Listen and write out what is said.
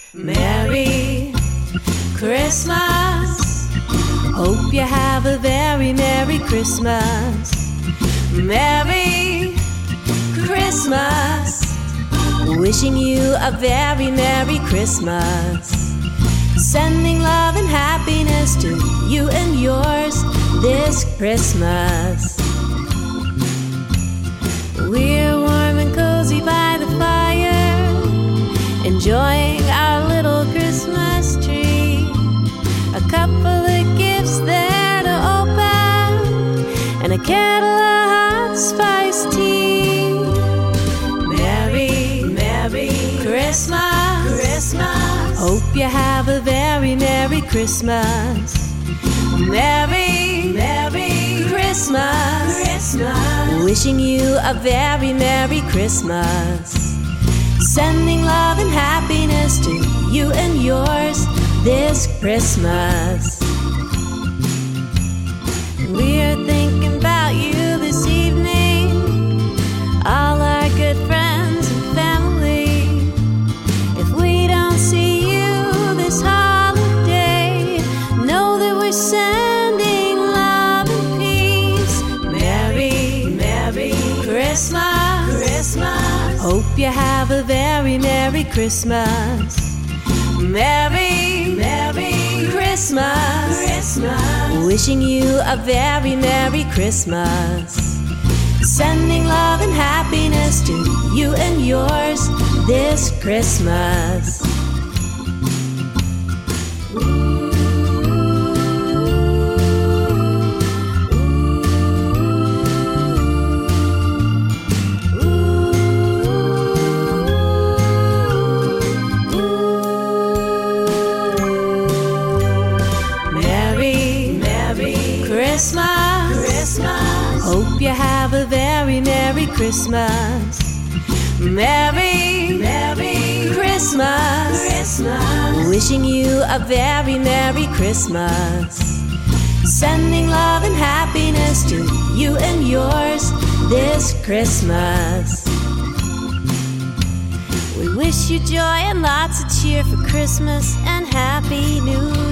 Merry Christmas. Hope you have a very Merry Christmas. Merry Christmas. Wishing you a very Merry Christmas. Sending love and happiness to you and yours this Christmas. We're warm and cozy by the fire, enjoying our little Christmas tree. A couple of gifts there to open, and a kettle of hot spiced tea. Merry Christmas. Hope you have a very Merry Christmas. Merry Christmas. Wishing you a very Merry Christmas. Sending love and happiness to you and yours this Christmas. We're thinking about you this evening, all our good friends and family. If we don't see you this holiday, know that we're sending love and peace. Merry Christmas. Hope you have a very Merry Christmas. Merry Christmas. Wishing you a very Merry Christmas. Sending love and happiness to you and yours this Christmas. Christmas. Hope you have a very Merry Christmas. Merry Christmas. Wishing you a very Merry Christmas. Sending love and happiness to you and yours this Christmas. We wish you joy and lots of cheer for Christmas and Happy New Year.